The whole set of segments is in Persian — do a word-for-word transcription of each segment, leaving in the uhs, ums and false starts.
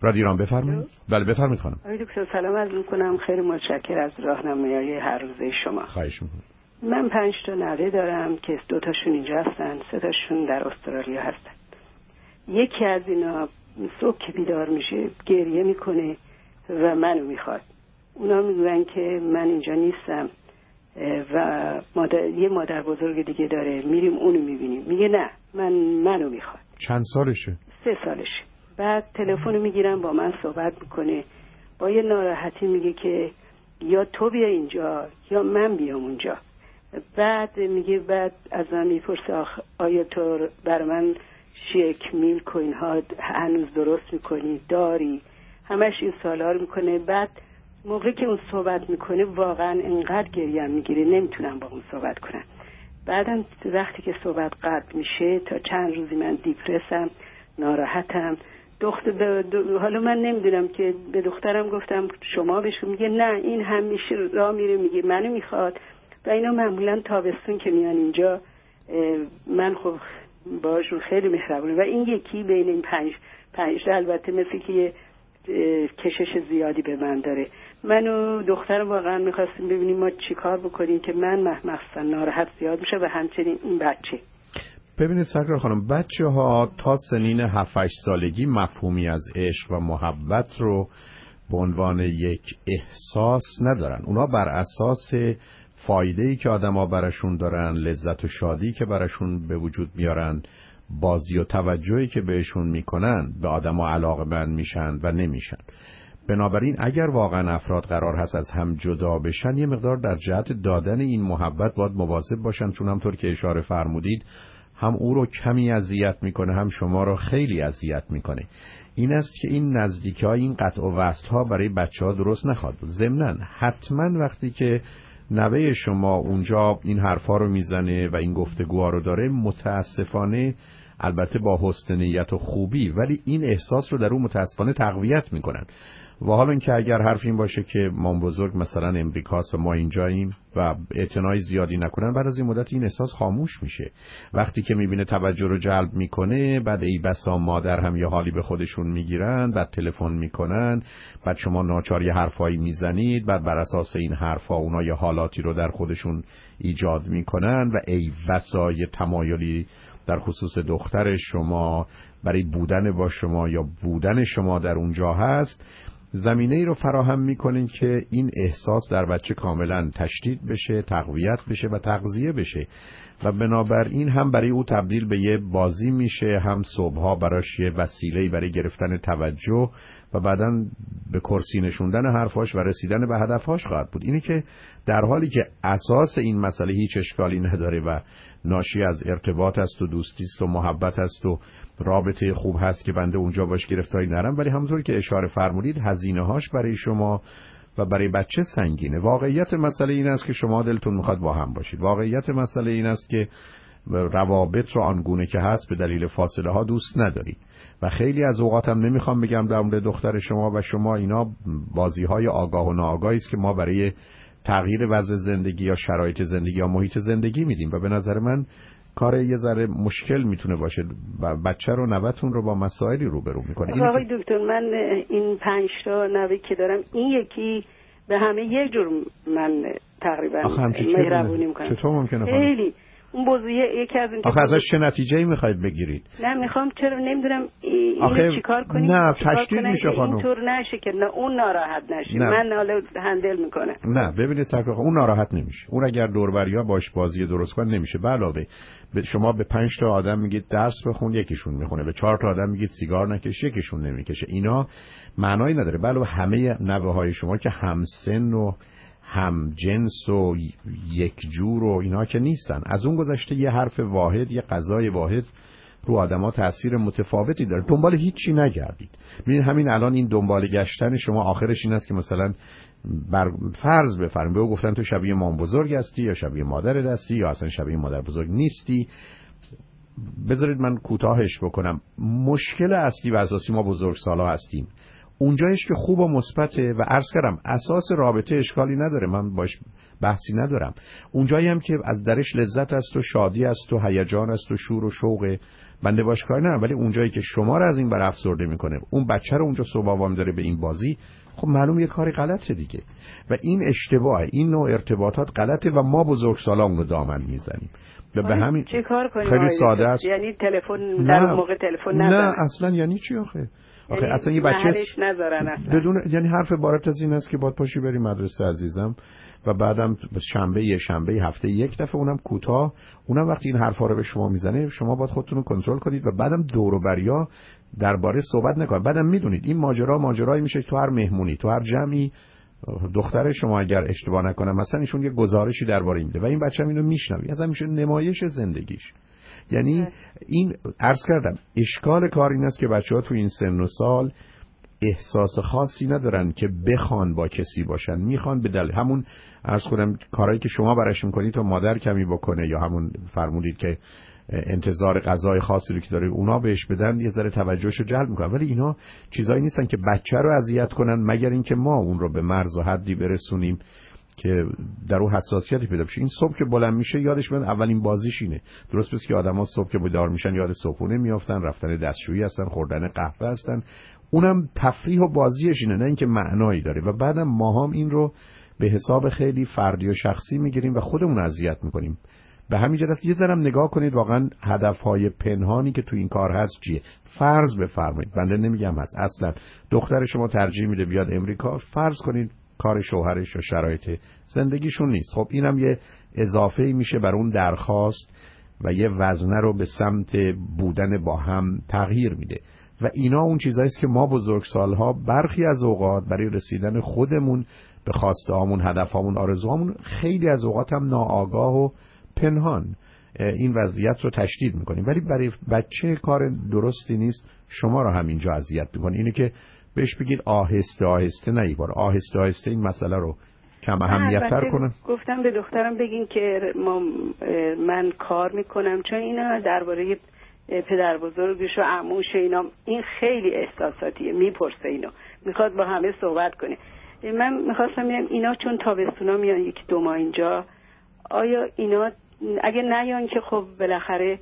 رادیو ایران بفرمایید. بله بفرمایید خانم. آقای دکتر سلام عرض می‌کنم، خیلی متشکرم از راهنمایی هر روزه شما. خواهش می‌کنم. من پنج تا نوه دارم که دو تاشون اینجا هستن، سه تاشون در استرالیا هستن. یکی از اینا صبح که بیدار میشه گریه میکنه و منو میخواد. اونا میگن که من اینجا نیستم و مادر، یه مادر بزرگ دیگه داره، میریم اونو میبینیم. میگه نه، من منو میخواد. چند سالشه؟ سه سالشه. بعد تلفن میگیرم با من صحبت میکنه، با یه ناراحتی میگه که یا تو بیا اینجا یا من بیام اونجا. بعد میگه، بعد از من میپرسه آیا تو بر من شیک میلک و اینها هنوز درست میکنی داری؟ همش این سوالا رو میکنه. بعد موقعی که اون صحبت میکنه واقعا انقدر گریم میگیره نمیتونم با اون صحبت کنم. بعدم وقتی که صحبت قطع میشه تا چند روزی من دیپرسم، ناراحتم. دختر دو... حالا من نمیدونم که به دخترم گفتم شما بشو، میگه نه این همیشه راه میره میگه منو میخواد. و اینا معمولا تابستون که میان اینجا من خب باشون خیلی مهربونه. و این یکی بین این پنج پنج البته مثل که یه کشش زیادی به من داره. من و دخترم واقعا میخواستیم ببینیم ما چی کار بکنیم که من مخصوصا ناراحت زیاد میشه و همچنین این بچه. ببینید سرکار خانم، بچه ها تا سنین هفت هشت سالگی مفهومی از عشق و محبت رو به عنوان یک احساس ندارن. اونا بر اساس فایده‌ای که آدم‌ها براشون دارن، لذت و شادی که براشون به وجود میارن، بازی و توجهی که بهشون میکنن، به آدم‌ها علاقه‌مند میشن و نمیشن. بنابراین اگر واقعا افراد قرار هست از هم جدا بشن، یه مقدار در جهت دادن این محبت باید مواظب باشن، چون همطور که اشاره فرمودید هم او رو کمی اذیت میکنه، هم شما رو خیلی اذیت میکنه. این است که این نزدیکی‌ها، این قطع و وصل‌ها برای بچه‌ها درست نخواهد بود. ضمناً حتما وقتی که نوه شما اونجا این حرفا رو میزنه و این گفتگوها رو داره، متاسفانه البته با حسن نیت و خوبی، ولی این احساس رو در اون متاسفانه تقویت میکنن. و حالا اینکه اگر حرف این باشه که مام بزرگ مثلا امریکاست و ما اینجاییم و اعتنای زیادی نکنن، بعد از این مدت این احساس خاموش میشه. وقتی که میبینه توجه رو جلب میکنه، بعد ای بسا مادر هم یه حالی به خودشون میگیرن، بعد تلفن میکنن، بعد شما ناچار یه حرفایی میزنید، بعد بر اساس این حرفا اونا یه حالاتی رو در خودشون ایجاد میکنن و ای بسا یه تمایلی در خصوص دختر شما برای بودن با شما یا بودن شما در اونجا هست، زمینه ای رو فراهم میکنین که این احساس در بچه کاملا تشدید بشه، تقویت بشه و تغذیه بشه و بنابراین هم برای او تبدیل به یه بازی میشه، هم صبحها براش یه وسیله‌ای برای گرفتن توجه و بعداً به کرسی نشوندن حرفاش و رسیدن به هدفهاش خواهد بود. اینه که در حالی که اساس این مسئله هیچ اشکالی نداره و ناشی از ارتباط است و دوستی است و محبت است و رابطه خوب هست که بنده اونجا باش گرفتاری نرم، ولی همونطور که اشاره فرمودید هزینه‌هاش برای شما و برای بچه سنگینه. واقعیت مسئله این است که شما دلتون میخواد با هم باشید. واقعیت مسئله این است که روابط رو آنگونه که هست به دلیل فاصله ها دوست ندارید و خیلی از اوقات هم نمیخوام بگم در مورد دختر شما و شما، اینا بازی های آگاه و ناآگاهی است که ما برای تغییر وضع زندگی یا شرایط زندگی یا محیط زندگی میدیم و به نظر من کار یه ذره مشکل میتونه باشه و بچه رو نوه‌تون رو با مسائلی روبرو میکنه. آقای دکتر، من این پنج تا نوه که دارم، این یکی به همه یه جور من تقریبا مهربونی میکنم. چطور ممکنه؟ خیلی اون بزرگه یکی از این. آخه ازش چه نتیجه‌ای میخواید بگیرید؟ نه میخوام، چرا نمیدونم اینو چیکار کنیم. نه تشدید میشه خانم، اینطور نشه که نه اون ناراحت نشه. نه. من حالا هندل میکنم. نه ببینید سرکار، اون ناراحت نمیشه. اون اگر دوربریا باش بازی درست کنه نمیشه. به علاوه شما به پنج تا آدم میگید درس بخون، یکیشون میخونه. به چهار تا آدم میگید سیگار نکش، یکیشون نمیکشه. اینا معنایی نداره. به علاوه همه نوه‌های شما که همسن و هم جنس و یک جور و اینا که نیستن. از اون گذشته یه حرف واحد، یه غذای واحد رو آدم‌ها تأثیر متفاوتی داره. دنبال هیچی نگردید. ببینید همین الان این دنبال گشتن شما آخرش این است که مثلا بر فرض بفرمایید بهو گفتن تو شبیه مام بزرگ هستی یا شبیه مادر هستی یا اصلا شبیه مادر بزرگ نیستی. بذارید من کوتاهش بکنم. مشکل اصلی و اساسی ما بزرگسالا هستیم. اونجایش که خوب و مثبته و عرض کردم اساس رابطه اشکالی نداره، من باش بحثی ندارم. اونجایی هم که از درش لذت است و شادی است و هیجان است و شور و شوق، بنده باش کار ندارم، ولی اونجایی که شما رو از این بر افسرده میکنه، اون بچه رو اونجا صبح وام داره به این بازی، خب معلوم یه کاری غلطه دیگه. و این اشتباهه، این نوع ارتباطات غلطه و ما بزرگسالا اون رو دامن میزنیم. و به همین چه کار کنیم؟ خیلی ساده است. یعنی تلفن در موقع تلفن نزنن؟ نه اصلا. یعنی چی آخه؟ آخه یعنی اصلا یه بچه نذارن اصلا. بدون، یعنی حرف عبارت از این است که باید پاشی بری مدرسه عزیزم و بعدم شنبه یه شنبه هفته یک دفعه، اونم کوتاه، اونم وقتی این حرفا رو به شما میزنه شما باید خودتون رو کنترل کنید و بعدم دور و بریا درباره صحبت نکنید. بعدم میدونید این ماجرا ماجرایی میشه تو هر مهمونی، تو هر جمعی دختر شما اگر اشتباه نکنه مثلا ایشون یه گزارشی درباره میده و این بچه‌م اینو میشنوه، اصلا میشه نمایش زندگیش. یعنی این عرض کردم اشکال کار این است که بچه‌ها تو این سن و سال احساس خاصی ندارن که بخوان با کسی باشن، میخوان به دل همون عرض کنم کارهایی که شما براش میکنید تو مادر کمی بکنه، یا همون فرمودید که انتظار غذای خاصی رو که داره اونا بهش بدن یه ذره توجهشو جلب میکنن، ولی اینا چیزایی نیستن که بچه رو اذیت کنن مگر اینکه ما اون رو به مرز و حدی برسونیم که در اون حساسیتی پیدا بشه. این صبح که بلند میشه یادش میاد اولین بازیش اینه. درست پس که آدما صبح که بیدار میشن یاد صبحونه میافتن، رفتن دستشویی هستن، خوردن قهوه هستن، اونم تفریح و بازیش اینه، نه اینکه معنایی داره. و بعدم ما هم این رو به حساب خیلی فردی و شخصی میگیریم و خودمون اذیت میکنیم. به همین جهت یه ذره نگاه کنید واقعا هدفهای پنهانی که تو این کار هست چیه. فرض بفرمایید، بنده نمیگم هست اصلا، دختر شما ترجیح میده بیاد امریکا، فرض کنید کار شوهرش و شرایط زندگیشون نیست، خب اینم یه اضافه میشه بر اون درخواست و یه وزنه رو به سمت بودن با هم تغییر میده. و اینا اون چیزایی است که ما بزرگسال‌ها برخی از اوقات برای رسیدن خودمون به خواسته هامون، هدف هامون، آرزوهامون خیلی از اوقات هم ناآگاه و پنهان این وضعیت رو تشدید میکنیم، ولی برای بچه کار درستی نیست شما رو همینجا اذیت میکنه. اینه که بهش بگید آهسته آهسته، نه یبار آهسته آهسته این مسئله رو کم اهمیت تر کنن. گفتم به دخترم بگین که ما من کار میکنم، چون اینا درباره پدر بزرگش و عموش اینا این خیلی احساساتیه، میپرسه اینو، میخواد با همه صحبت کنه. من میخواستم بگم اینا چون تابستونا میان یکی دو ماه اینجا، آیا اینا اگه نیان که خب بالاخره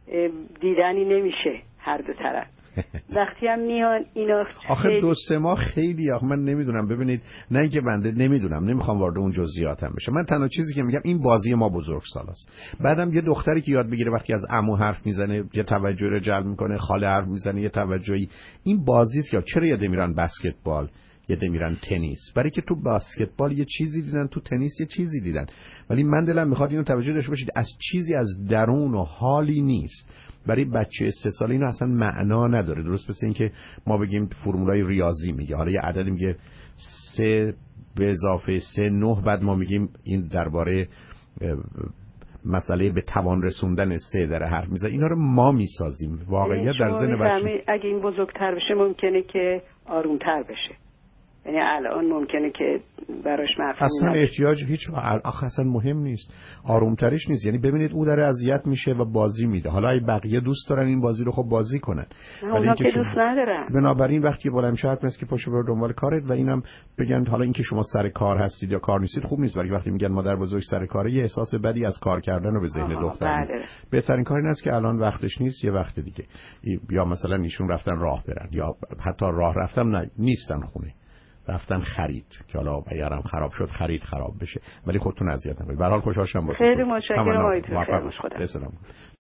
دیدنی نمیشه هر دو طرف، وقتی هم میان اینا آخه دو سه ماه خیلی، آخه من نمیدونم، ببینید نه اینکه بنده نمیدونم، نمیخوام وارد اون جزئیاتم بشم، من تنها چیزی که میگم این بازی ما بزرگسالاست. بعدم یه دختری که یاد بگیره وقتی از عمو حرف میزنه یه توجه رو جلب میکنه، خاله حرف میزنه یه توجهی، این بازی است. یا چرا یاد میرن بسکتبال، یه ده میرن تنیس، برای که تو بسکتبال یه چیزی دیدن، تو تنیس یه چیزی دیدن. ولی من دلم میخواد اینو توجه داشته باشید از چیزی از درون و حالی نیست. برای بچه سه ساله اینو اصلا معنا نداره. درست مثل این که ما بگیم فرمولای ریاضی میگه، حالا یه عددی میگه سه به اضافه سه نه، بعد ما میگیم این درباره مسئله به توان رسوندن سه در حرف میزنه. اینا رو ما میسازیم. واقعیت در ذهن بچه اگه این بزرگتر بشه ممکنه که آرومتر بشه، یعنی الان ممکنه که براش مفهوم اصلا احتیاج هیچ آخه اصلا مهم نیست، آرومترش نیست. یعنی ببینید او داره اذیت میشه و بازی میده، حالا ای بقیه دوست دارن این بازی رو خب بازی کنن، ولی اینکه دوست ندارن. بنابراین وقتی بلند شرط نیست که پاشو برو دنبال کارت و اینم بگن حالا اینکه شما سر کار هستید یا کار نیستید خوب نیست، ولی وقتی میگن مادر بزرگ سر کاره یه احساس بدی از کار کردن رو به ذهن دختر میده. بهترین کار این است که الان وقتش نیست، یه وقت دیگه، یا مثلا ایشون رفتن راه برن، یا حتی راه رفتن نه نیستن خونه، رفتن خرید که حالا بیارم خراب شد خرید خراب بشه، ولی خودتون اذیت نکنید. به هر حال خوشحال شدم. خیلی متشکرم. موفق باشید.